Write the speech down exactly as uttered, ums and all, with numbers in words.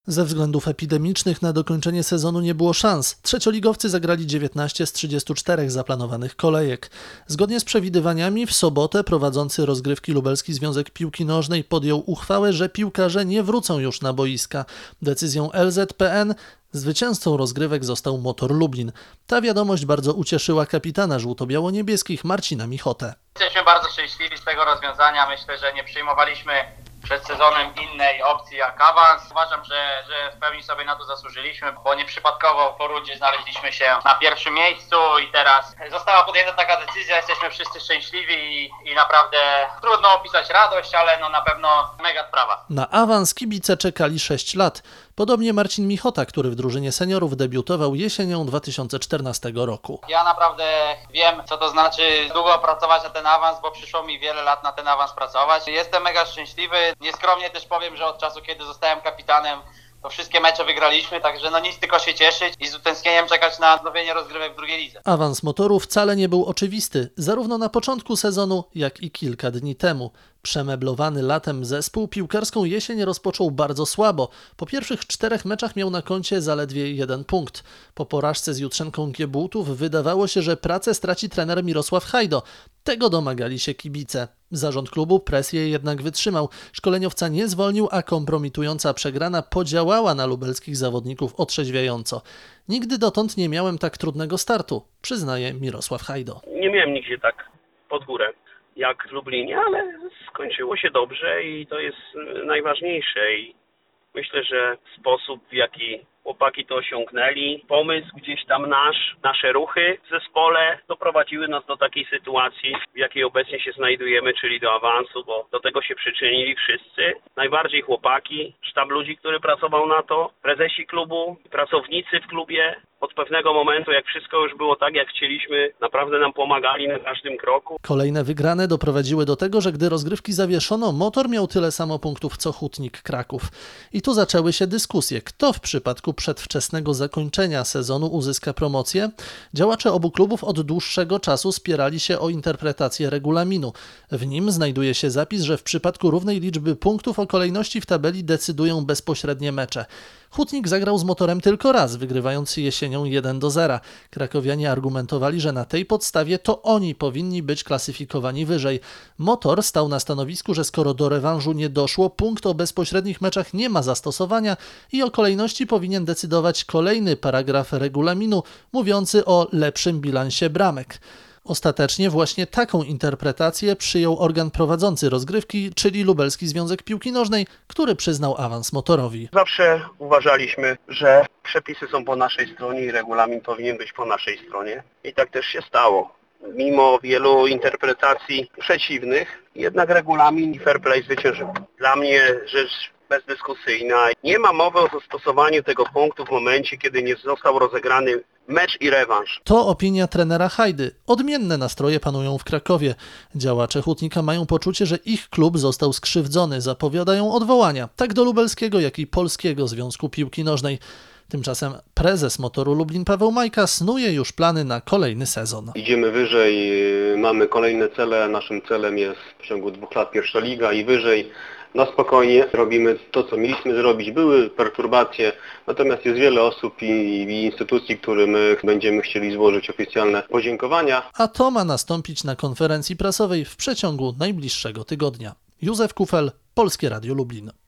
Ze względów epidemicznych na dokończenie sezonu nie było szans. Trzecioligowcy zagrali dziewiętnaście z trzydziestu czterech zaplanowanych kolejek. Zgodnie z przewidywaniami w sobotę prowadzący rozgrywki Lubelski Związek Piłki Nożnej podjął uchwałę, że piłkarze nie wrócą już na boiska. Decyzją L Z P N zwycięzcą rozgrywek został Motor Lublin. Ta wiadomość bardzo ucieszyła kapitana żółto-biało-niebieskich Marcina Michotę. Jesteśmy bardzo szczęśliwi z tego rozwiązania. Myślę, że nie przyjmowaliśmy przed sezonem innej opcji jak awans. Uważam, że, że w pełni sobie na to zasłużyliśmy, bo nieprzypadkowo po rundzie znaleźliśmy się na pierwszym miejscu i teraz została podjęta taka decyzja. Jesteśmy wszyscy szczęśliwi i, i naprawdę trudno opisać radość, ale no na pewno mega sprawa. Na awans kibice czekali sześć lat. Podobnie Marcin Michota, który w drużynie seniorów debiutował jesienią dwa tysiące czternastego roku. Ja naprawdę wiem, co to znaczy długo pracować na ten awans, bo przyszło mi wiele lat na ten awans pracować. Jestem mega szczęśliwy. Nieskromnie też powiem, że od czasu, kiedy zostałem kapitanem, to wszystkie mecze wygraliśmy, także no nic, tylko się cieszyć i z utęsknieniem czekać na odnowienie rozgrywek w drugiej lidze. Awans Motoru wcale nie był oczywisty, zarówno na początku sezonu, jak i kilka dni temu. Przemeblowany latem zespół piłkarską jesień rozpoczął bardzo słabo. Po pierwszych czterech meczach miał na koncie zaledwie jeden punkt. Po porażce z Jutrzenką Giebłutów wydawało się, że pracę straci trener Mirosław Hajdo. Tego domagali się kibice. Zarząd klubu presję jednak wytrzymał. Szkoleniowca nie zwolnił, a kompromitująca przegrana podziałała na lubelskich zawodników otrzeźwiająco. Nigdy dotąd nie miałem tak trudnego startu, przyznaje Mirosław Hajdo. Nie miałem nigdzie tak pod górę jak w Lublinie, ale skończyło się dobrze i to jest najważniejsze. I myślę, że sposób, w jaki chłopaki to osiągnęli, pomysł gdzieś tam nasz, nasze ruchy w zespole doprowadziły nas do takiej sytuacji, w jakiej obecnie się znajdujemy, czyli do awansu, bo do tego się przyczynili wszyscy. Najbardziej chłopaki, sztab ludzi, który pracował na to, prezesi klubu, pracownicy w klubie. Od pewnego momentu, jak wszystko już było tak, jak chcieliśmy, naprawdę nam pomagali na każdym kroku. Kolejne wygrane doprowadziły do tego, że gdy rozgrywki zawieszono, Motor miał tyle samo punktów co Hutnik Kraków. I tu zaczęły się dyskusje, kto w przypadku przedwczesnego zakończenia sezonu uzyska promocję. Działacze obu klubów od dłuższego czasu spierali się o interpretację regulaminu. W nim znajduje się zapis, że w przypadku równej liczby punktów o kolejności w tabeli decydują bezpośrednie mecze. Hutnik zagrał z Motorem tylko raz, wygrywając jesienią jeden do zera. Krakowianie argumentowali, że na tej podstawie to oni powinni być klasyfikowani wyżej. Motor stał na stanowisku, że skoro do rewanżu nie doszło, punkt o bezpośrednich meczach nie ma zastosowania i o kolejności powinien decydować kolejny paragraf regulaminu mówiący o lepszym bilansie bramek. Ostatecznie właśnie taką interpretację przyjął organ prowadzący rozgrywki, czyli Lubelski Związek Piłki Nożnej, który przyznał awans Motorowi. Zawsze uważaliśmy, że przepisy są po naszej stronie i regulamin powinien być po naszej stronie. I tak też się stało. Mimo wielu interpretacji przeciwnych, jednak regulamin i fair play zwyciężył. Dla mnie rzecz bezdyskusyjna. Nie ma mowy o zastosowaniu tego punktu w momencie, kiedy nie został rozegrany mecz i rewanż. To opinia trenera Hajdy. Odmienne nastroje panują w Krakowie. Działacze Hutnika mają poczucie, że ich klub został skrzywdzony. Zapowiadają odwołania, tak do Lubelskiego, jak i Polskiego Związku Piłki Nożnej. Tymczasem prezes Motoru Lublin Paweł Majka snuje już plany na kolejny sezon. Idziemy wyżej, mamy kolejne cele. Naszym celem jest w ciągu dwóch lat pierwsza liga i wyżej. Na spokojnie robimy to, co mieliśmy zrobić. Były perturbacje, natomiast jest wiele osób i, i instytucji, którym będziemy chcieli złożyć oficjalne podziękowania. A to ma nastąpić na konferencji prasowej w przeciągu najbliższego tygodnia. Józef Kufel, Polskie Radio Lublin.